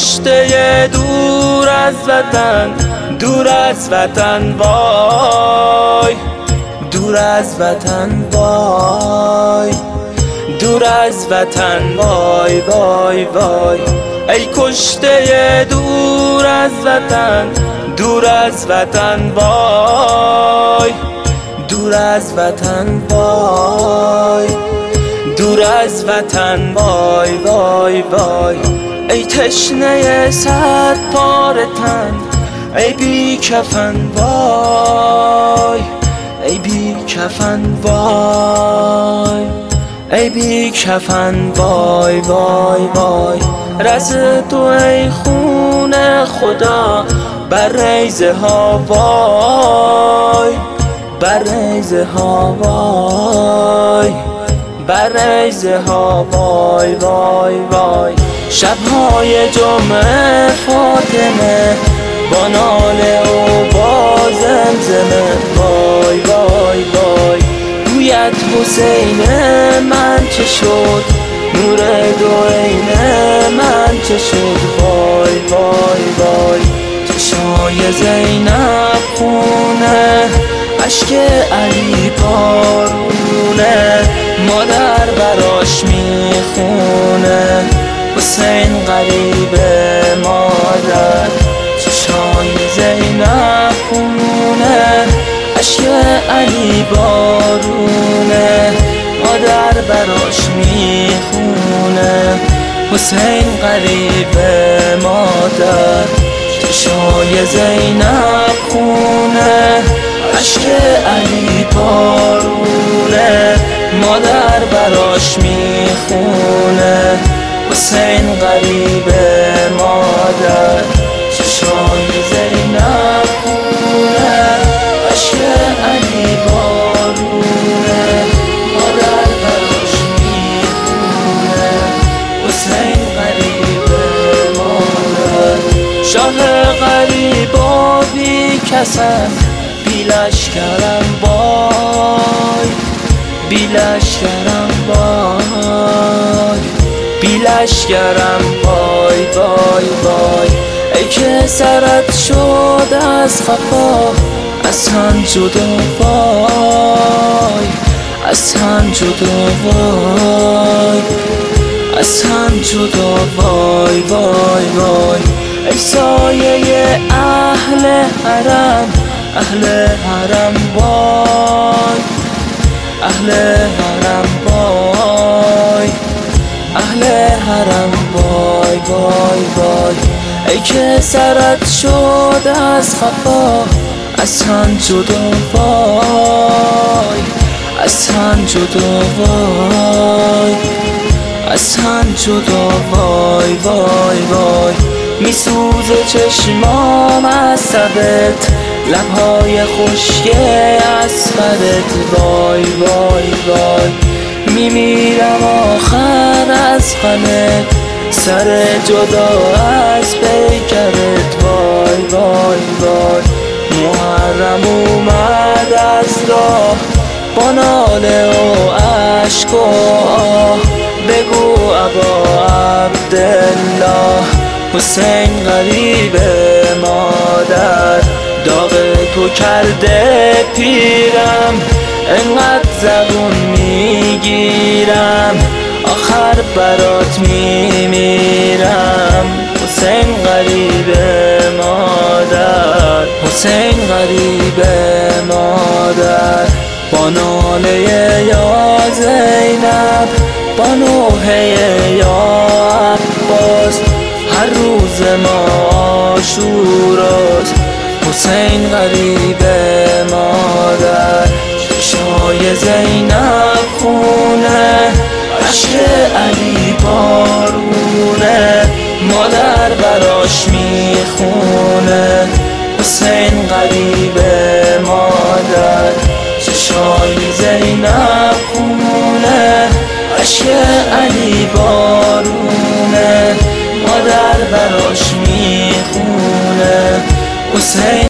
کشته دور از وطن، دور از وطن وای، دور از وطن وای، دور از وطن وای وای وای. ای کشته دور از وطن، دور از وطن وای، دور از وطن وای، دور از وطن وای وای وای. ای تشنه صد پاره تن، ای بی کفن وای، ای بی کفن وای، ای بی کفن وای وای وای. رز تو ای خون خدا بر ریزه ها وای، بر ریزه ها وای، بر ریزه ها وای وای وای. شب‌های جمعه فاطمه با ناله و با زمزمه وای وای وای. گوید حسین من چه شد، نور دو عین من چه شد وای وای وای. چشای زینب خونه، اشک علی بارونه، مادر براش میخونه. حسین غریب مادر، چشای زینب خونه، اشک علی بارونه، مادر براش میخونه. حسین غریب مادر، چشای زینب خونه، اشک علی بارونه، مادر براش میخونه. حسین غریب مادر، چشای زینب خونه، اشک علی بارونه، مادر براش میخونه. حسین غریب مادر. شاه غریب و بی کسم، بی لشکرم وای، بی لشکرم وای، بی لشکرم وای وای وای. ای که سرت شد از خفا، از هم جدا وای، از هم جدا وای، از هم جدا وای وای وای. ای سایه اهل حرم، اهل حرم وای، اهل حرم وای، اهل حرم وای وای وای. ای که سرت شد از خفا، از هم جدا وای، از هم جدا وای، از هم جدا وای وای وای. میسوزه چشمام از سبت، لبهای خشک اصغرت وای وای وای. میمیرم آخر از غمت، سر جدا از پیکرت وای وای وای. محرم اومد از راه با ناله و اشک و آه، بگو ابا عبدالله. حسین غریب مادر، داغ تو کرده پیرم، انقدر زبون میگیرم، آخر برات میمیرم. حسین غریب مادر، حسین غریب مادر. با ناله یا زینب، با نوحه یا عباس، هر روز ما عاشوراست. حسین غریب مادر، چشای زینب خونه، اشک علی بارونه، مادر براش میخونه. حسین غریب مادر، چشای زینب خونه، اشک علی بارونه، مادر براش میخونه. حسین